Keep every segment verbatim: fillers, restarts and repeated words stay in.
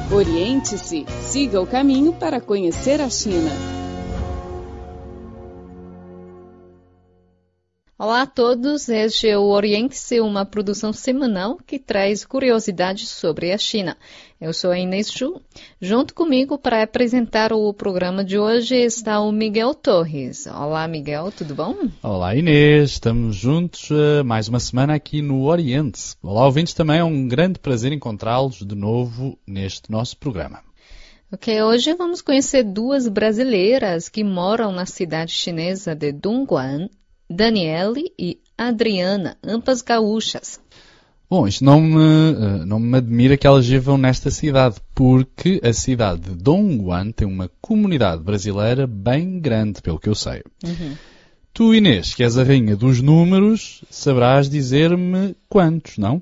Oriente-se, siga o caminho para conhecer a China. Olá a todos, este é o Oriente-se, uma produção semanal que traz curiosidades sobre a China. Eu sou a Inês Chu. Junto comigo para apresentar o programa de hoje está o Miguel Torres. Olá Miguel, tudo bom? Olá Inês, estamos juntos uh, mais uma semana aqui no Oriente. Olá ouvintes, também é um grande prazer encontrá-los de novo neste nosso programa. Ok, hoje vamos conhecer duas brasileiras que moram na cidade chinesa de Dongguan, Daniele e Adriana, ambas gaúchas. Bom, isto não me, não me admira que elas vivam nesta cidade, porque a cidade de Dongguan tem uma comunidade brasileira bem grande, pelo que eu sei. Uhum. Tu, Inês, que és a rainha dos números, saberás dizer-me quantos, não?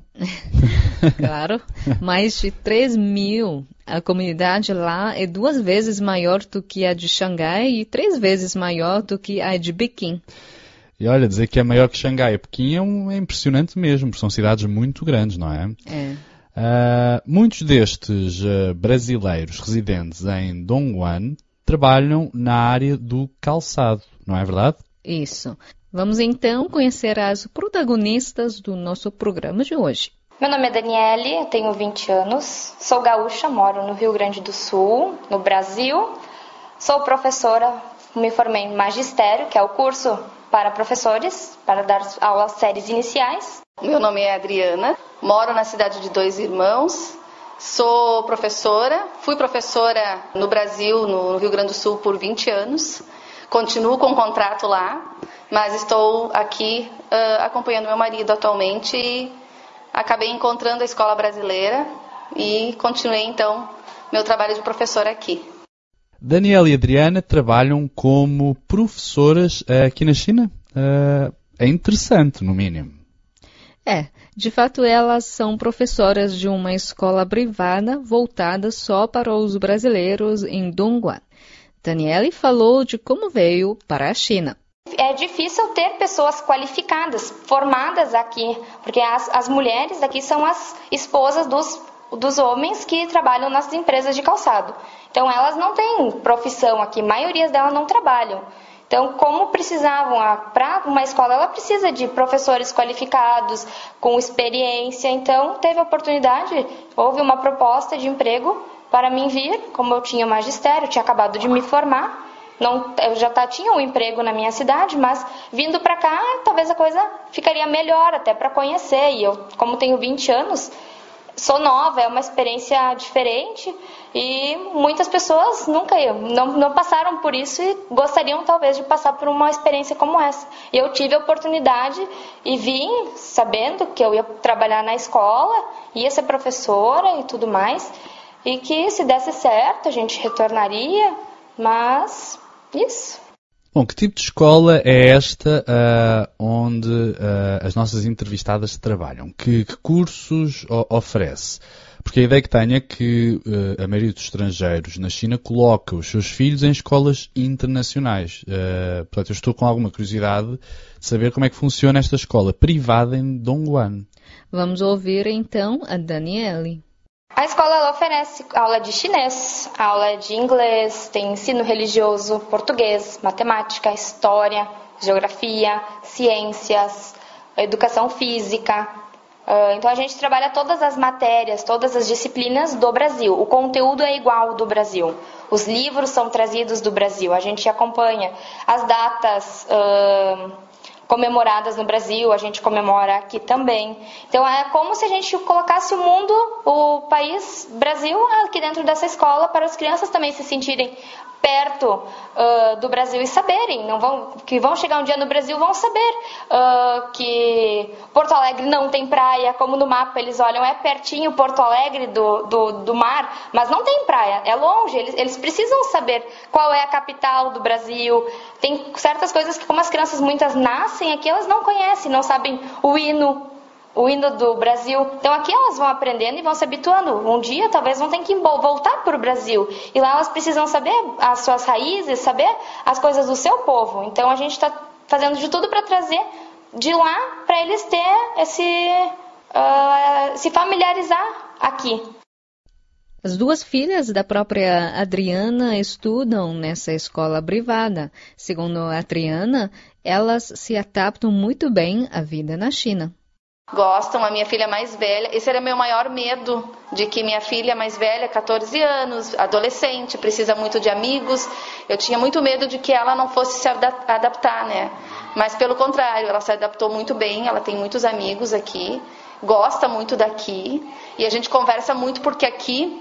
Claro, mais de três mil. A comunidade lá é duas vezes maior do que a de Xangai e três vezes maior do que a de Pequim. E olha, dizer que é maior que Xangai e Pequim é, um, é impressionante mesmo, porque são cidades muito grandes, não é? É. Uh, muitos destes uh, brasileiros residentes em Dongguan trabalham na área do calçado, não é verdade? Isso. Vamos então conhecer as protagonistas do nosso programa de hoje. Meu nome é Daniele, tenho vinte anos, sou gaúcha, moro no Rio Grande do Sul, no Brasil. Sou professora, me formei em magistério, que é o curso para professores, para dar aulas séries iniciais. Meu nome é Adriana, moro na cidade de Dois Irmãos, sou professora, fui professora no Brasil, no Rio Grande do Sul, por vinte anos, continuo com contrato lá, mas estou aqui uh, acompanhando meu marido atualmente e acabei encontrando a escola brasileira e continuei então meu trabalho de professora aqui. Daniela e Adriana trabalham como professoras uh, aqui na China? Uh, é interessante, no mínimo. É, de fato elas são professoras de uma escola privada voltada só para os brasileiros em Dongguan. Daniele falou de como veio para a China. É difícil ter pessoas qualificadas, formadas aqui, porque as, as mulheres daqui são as esposas dos, dos homens que trabalham nas empresas de calçado. Então, elas não têm profissão aqui, a maioria delas não trabalham. Então, como precisavam, para uma escola, ela precisa de professores qualificados, com experiência. Então, teve a oportunidade, houve uma proposta de emprego para mim vir, como eu tinha magistério, tinha acabado de me formar. Não, eu já tá, tinha um emprego na minha cidade, mas vindo para cá, talvez a coisa ficaria melhor, até para conhecer. E eu, como tenho vinte anos... Sou nova, é uma experiência diferente e muitas pessoas nunca não, não passaram por isso e gostariam talvez de passar por uma experiência como essa. E eu tive a oportunidade e vim sabendo que eu ia trabalhar na escola, ia ser professora e tudo mais, e que se desse certo a gente retornaria, mas isso. Bom, que tipo de escola é esta uh, onde uh, as nossas entrevistadas trabalham? Que, que cursos o- oferece? Porque a ideia que tenho é que uh, a maioria dos estrangeiros na China coloca os seus filhos em escolas internacionais. Uh, portanto, eu estou com alguma curiosidade de saber como é que funciona esta escola privada em Dongguan. Vamos ouvir então a Daniele. A escola ela oferece aula de chinês, aula de inglês, tem ensino religioso, português, matemática, história, geografia, ciências, educação física. Então a gente trabalha todas as matérias, todas as disciplinas do Brasil. O conteúdo é igual do Brasil. Os livros são trazidos do Brasil. A gente acompanha as datas uh, comemoradas no Brasil, a gente comemora aqui também. Então é como se a gente colocasse o mundo, o país Brasil aqui dentro dessa escola, para as crianças também se sentirem perto uh, do Brasil e saberem, não vão, que vão chegar um dia no Brasil, vão saber uh, que Porto Alegre não tem praia, como no mapa eles olham, é pertinho Porto Alegre do, do, do mar, mas não tem praia, é longe, eles, eles precisam saber qual é a capital do Brasil. Tem certas coisas que, como as crianças muitas nascem aqui, elas não conhecem, não sabem o hino, o hino do Brasil. Então aqui elas vão aprendendo e vão se habituando. Um dia talvez vão ter que voltar para o Brasil. E lá elas precisam saber as suas raízes, saber as coisas do seu povo. Então a gente está fazendo de tudo para trazer de lá, para eles ter esse, uh, se familiarizar aqui. As duas filhas da própria Adriana estudam nessa escola privada. Segundo a Adriana, elas se adaptam muito bem à vida na China. Gostam, a minha filha mais velha, esse era meu maior medo, de que minha filha mais velha, catorze anos, adolescente, precisa muito de amigos, eu tinha muito medo de que ela não fosse se adaptar, né? Mas pelo contrário, ela se adaptou muito bem, ela tem muitos amigos aqui, gosta muito daqui, e a gente conversa muito porque aqui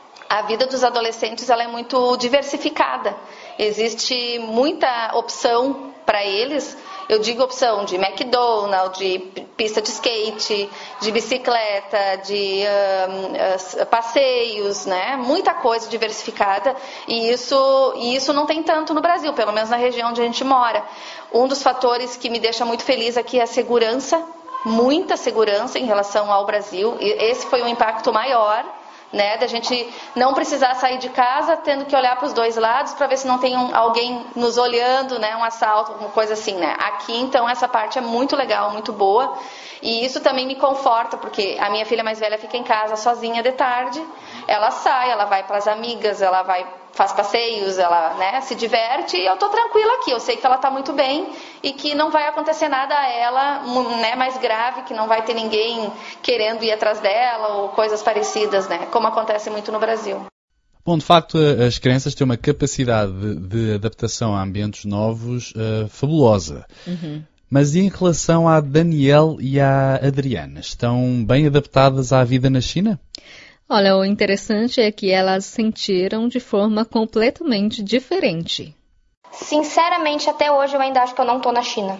a vida dos adolescentes ela é muito diversificada, existe muita opção para eles. Eu digo opção de McDonald's, de pista de skate, de bicicleta, de uh, uh, passeios, né? Muita coisa diversificada e isso, e isso não tem tanto no Brasil, pelo menos na região onde a gente mora. Um dos fatores que me deixa muito feliz aqui é a segurança, muita segurança em relação ao Brasil. E esse foi um impacto maior, né, da gente não precisar sair de casa tendo que olhar para os dois lados para ver se não tem um, alguém nos olhando, né, um assalto, alguma coisa assim, né. Aqui, então, essa parte é muito legal, muito boa, e isso também me conforta, porque a minha filha mais velha fica em casa sozinha de tarde, ela sai, ela vai para as amigas, ela vai, faz passeios, ela, né, se diverte, e eu tô tranquila aqui, eu sei que ela tá muito bem e que não vai acontecer nada a ela, né, mais grave, que não vai ter ninguém querendo ir atrás dela ou coisas parecidas, né, como acontece muito no Brasil. Bom, de facto, as crianças têm uma capacidade de, de adaptação a ambientes novos uh, fabulosa. Uhum. Mas e em relação à Daniel e à Adriana? Estão bem adaptadas à vida na China? Olha, o interessante é que elas sentiram de forma completamente diferente. Sinceramente, até hoje eu ainda acho que eu não estou na China.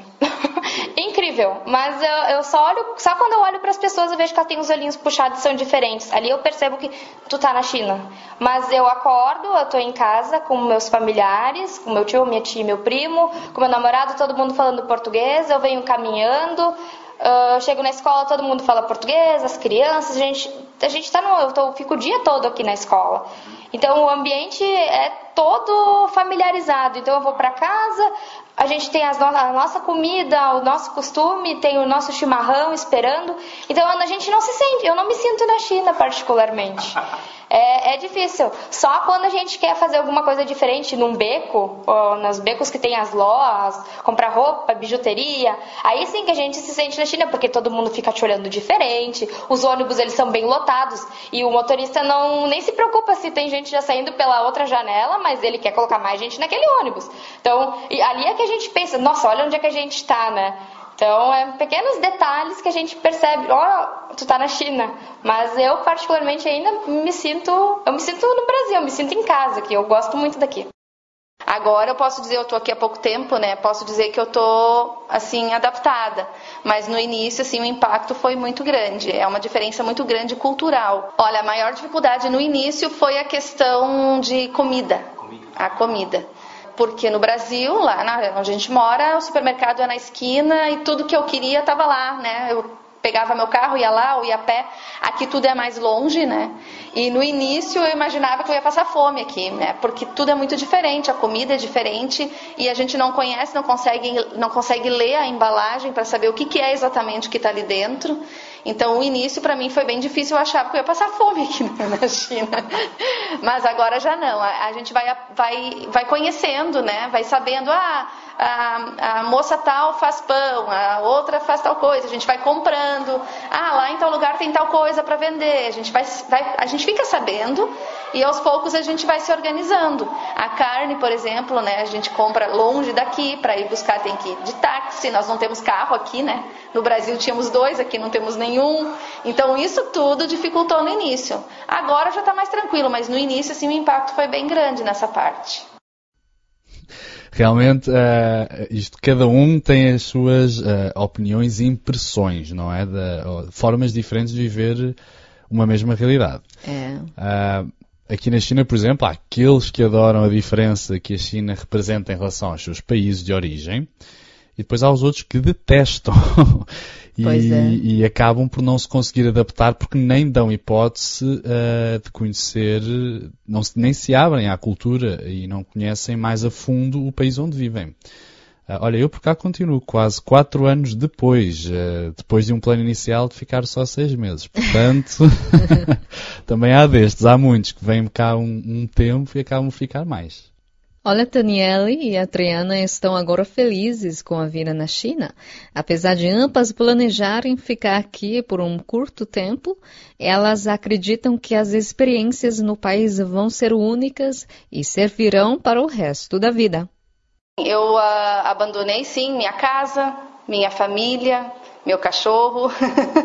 Incrível, mas eu, eu só olho, só quando eu olho para as pessoas eu vejo que elas têm os olhinhos puxados e são diferentes. Ali eu percebo que tu tá na China. Mas eu acordo, eu tô em casa com meus familiares, com meu tio, minha tia, meu primo, com meu namorado, todo mundo falando português, eu venho caminhando, uh, eu chego na escola, todo mundo fala português, as crianças, a gente, a gente tá no, eu tô, fico o dia todo aqui na escola. Então o ambiente é todo familiarizado. Então eu vou para casa, a gente tem as no- a nossa comida, o nosso costume, tem o nosso chimarrão esperando. Então a gente não se sente, eu não me sinto na China particularmente. É, é difícil. Só quando a gente quer fazer alguma coisa diferente num beco, ou nos becos que tem as lojas, comprar roupa, bijuteria, aí sim que a gente se sente na China, porque todo mundo fica te olhando diferente, os ônibus eles são bem lotados, e o motorista não nem se preocupa se tem gente já saindo pela outra janela, mas ele quer colocar mais gente naquele ônibus. Então, e ali é que a gente pensa, nossa, olha onde é que a gente está, né? Então, é pequenos detalhes que a gente percebe, ó, oh, tu tá na China. Mas eu, particularmente, ainda me sinto, eu me sinto no Brasil, eu me sinto em casa aqui, eu gosto muito daqui. Agora eu posso dizer, eu tô aqui há pouco tempo, né, posso dizer que eu tô, assim, adaptada. Mas no início, assim, o impacto foi muito grande, é uma diferença muito grande cultural. Olha, a maior dificuldade no início foi a questão de comida, a comida. Porque no Brasil, lá na, onde a gente mora, o supermercado é na esquina e tudo que eu queria estava lá, né? Eu pegava meu carro, ia lá ou ia a pé. Aqui tudo é mais longe, né? E no início eu imaginava que eu ia passar fome aqui, né? Porque tudo é muito diferente, a comida é diferente e a gente não conhece, não consegue, não consegue ler a embalagem para saber o que, que é exatamente o que está ali dentro. Então o início para mim foi bem difícil, eu achava que eu ia passar fome aqui na China. Mas agora já não, a, a gente vai, vai, vai conhecendo, né? Vai sabendo, ah, a, a moça tal faz pão, a outra faz tal coisa, a gente vai comprando, ah, lá em tal lugar tem tal coisa para vender, a gente, vai, vai, a gente fica sabendo e aos poucos a gente vai se organizando. A carne, por exemplo, né? A gente compra longe daqui, para ir buscar tem que ir de táxi, nós não temos carro aqui, né? No Brasil tínhamos dois, aqui não temos nenhum. Então isso tudo dificultou no início. Agora já está mais tranquilo, mas no início assim, o impacto foi bem grande nessa parte. Realmente, uh, isto, cada um tem as suas uh, opiniões e impressões, não é? De, uh, formas diferentes de viver uma mesma realidade. É. Uh, aqui na China, por exemplo, há aqueles que adoram a diferença que a China representa em relação aos seus países de origem. E depois há os outros que detestam e, é. e acabam por não se conseguir adaptar porque nem dão hipótese uh, de conhecer, não se, nem se abrem à cultura e não conhecem mais a fundo o país onde vivem. Uh, olha, eu por cá continuo quase quatro anos depois, uh, depois de um plano inicial de ficar só seis meses. Portanto, também há destes, há muitos que vêm cá um, um tempo e acabam de ficar mais. Olha, Daniele e a Adriana estão agora felizes com a vida na China. Apesar de ambas planejarem ficar aqui por um curto tempo, elas acreditam que as experiências no país vão ser únicas e servirão para o resto da vida. Eu uh, abandonei, sim, minha casa, minha família, meu cachorro, uh,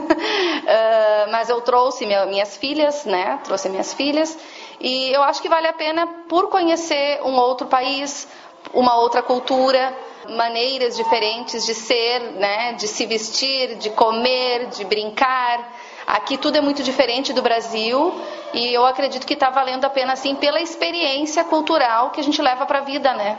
mas eu trouxe minha, minhas filhas, né? Trouxe minhas filhas e eu acho que vale a pena por conhecer um outro país, uma outra cultura, maneiras diferentes de ser, né? De se vestir, de comer, de brincar. Aqui tudo é muito diferente do Brasil e eu acredito que está valendo a pena, assim, pela experiência cultural que a gente leva para a vida, né?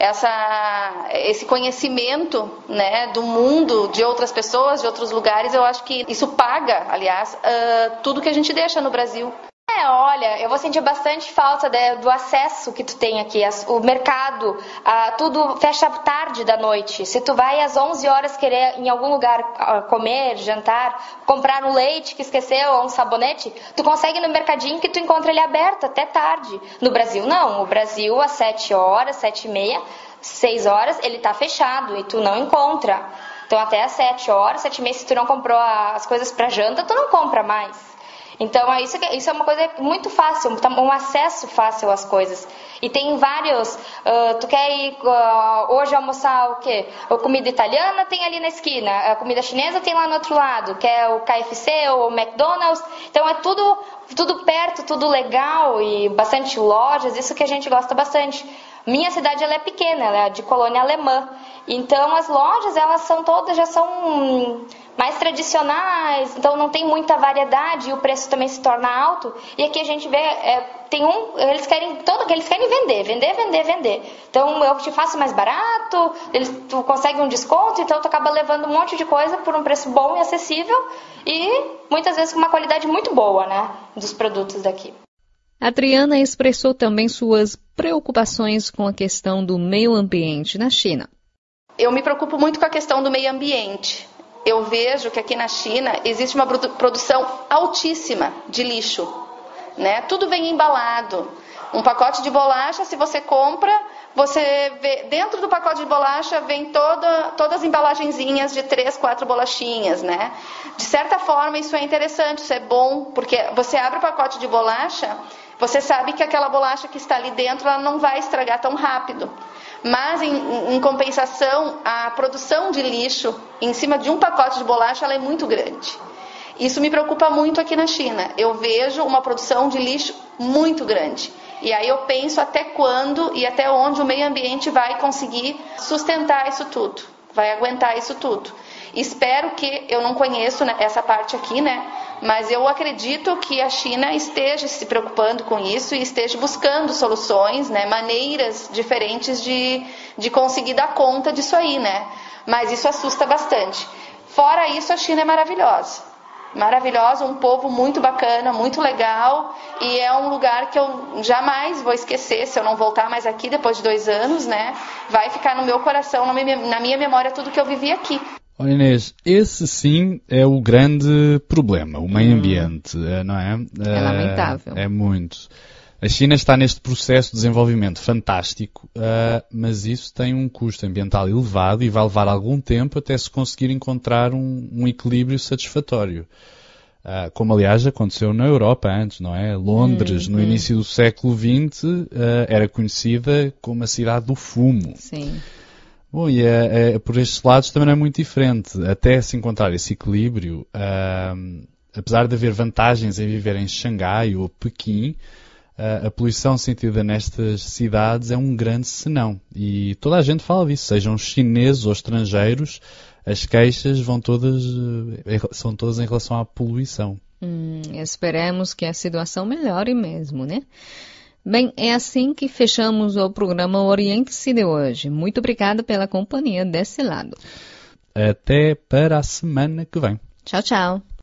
Essa, esse conhecimento, né, do mundo, de outras pessoas, de outros lugares, eu acho que isso paga, aliás, uh, tudo que a gente deixa no Brasil. É, olha, eu vou sentir bastante falta de, do acesso que tu tem aqui, as, o mercado, a, tudo fecha tarde da noite. Se tu vai às onze horas querer em algum lugar a, comer, jantar, comprar um leite que esqueceu ou um sabonete, tu consegue ir no mercadinho que tu encontra ele aberto até tarde. No Brasil não, o Brasil às sete horas, sete e meia, seis horas, ele tá fechado e tu não encontra. Então até às sete horas, sete e meia, se tu não comprou as coisas pra janta, tu não compra mais. Então, isso, isso é uma coisa muito fácil, um acesso fácil às coisas. E tem vários, uh, tu quer ir uh, hoje almoçar o quê? A comida italiana tem ali na esquina, a comida chinesa tem lá no outro lado, quer o K F C ou o McDonald's. Então, é tudo, tudo perto, tudo legal e bastante lojas, isso que a gente gosta bastante. Minha cidade ela é pequena, ela é de colônia alemã. Então, as lojas, elas são todas, já são mais tradicionais, então não tem muita variedade e o preço também se torna alto. E aqui a gente vê, é, tem um, eles querem todo, eles querem vender, vender, vender, vender. Então eu te faço mais barato, eles, tu consegue um desconto, então tu acaba levando um monte de coisa por um preço bom e acessível e muitas vezes com uma qualidade muito boa, né, dos produtos daqui. Adriana expressou também suas preocupações com a questão do meio ambiente na China. Eu me preocupo muito com a questão do meio ambiente. Eu vejo que aqui na China existe uma produção altíssima de lixo, né? Tudo vem embalado. Um pacote de bolacha, se você compra, você vê, dentro do pacote de bolacha vem toda, todas as embalagenzinhas de três, quatro bolachinhas, né? De certa forma isso é interessante, isso é bom, porque você abre o pacote de bolacha, você sabe que aquela bolacha que está ali dentro ela não vai estragar tão rápido. Mas, em, em compensação, a produção de lixo em cima de um pacote de bolacha ela é muito grande. Isso me preocupa muito aqui na China. Eu vejo uma produção de lixo muito grande. E aí eu penso até quando e até onde o meio ambiente vai conseguir sustentar isso tudo, vai aguentar isso tudo. Espero que, eu não conheço essa parte aqui, né? Mas eu acredito que a China esteja se preocupando com isso e esteja buscando soluções, né? Maneiras diferentes de, de conseguir dar conta disso aí, né? Mas isso assusta bastante. Fora isso, a China é maravilhosa. Maravilhosa, um povo muito bacana, muito legal, e é um lugar que eu jamais vou esquecer, se eu não voltar mais aqui depois de dois anos, né? Vai ficar no meu coração, na minha, na minha memória, tudo que eu vivi aqui. Olha, Inês, esse sim é o grande problema, o meio ambiente, hum. não é? É lamentável. É muito. A China está neste processo de desenvolvimento fantástico, uh, mas isso tem um custo ambiental elevado e vai levar algum tempo até se conseguir encontrar um, um equilíbrio satisfatório. Uh, como, aliás, aconteceu na Europa antes, não é? Londres, hum, no hum. início do século vinte, uh, era conhecida como a cidade do fumo. Sim. Bom, e é, é, por estes lados também não é muito diferente. Até se encontrar esse equilíbrio, uh, apesar de haver vantagens em viver em Xangai ou Pequim, uh, a poluição sentida nestas cidades é um grande senão. E toda a gente fala disso, sejam chineses ou estrangeiros, as queixas vão todas, são todas em relação à poluição. Hum, esperemos que a situação melhore mesmo, né? Bem, é assim que fechamos o programa Oriente-se de hoje. Muito obrigada pela companhia desse lado. Até para a semana que vem. Tchau, tchau.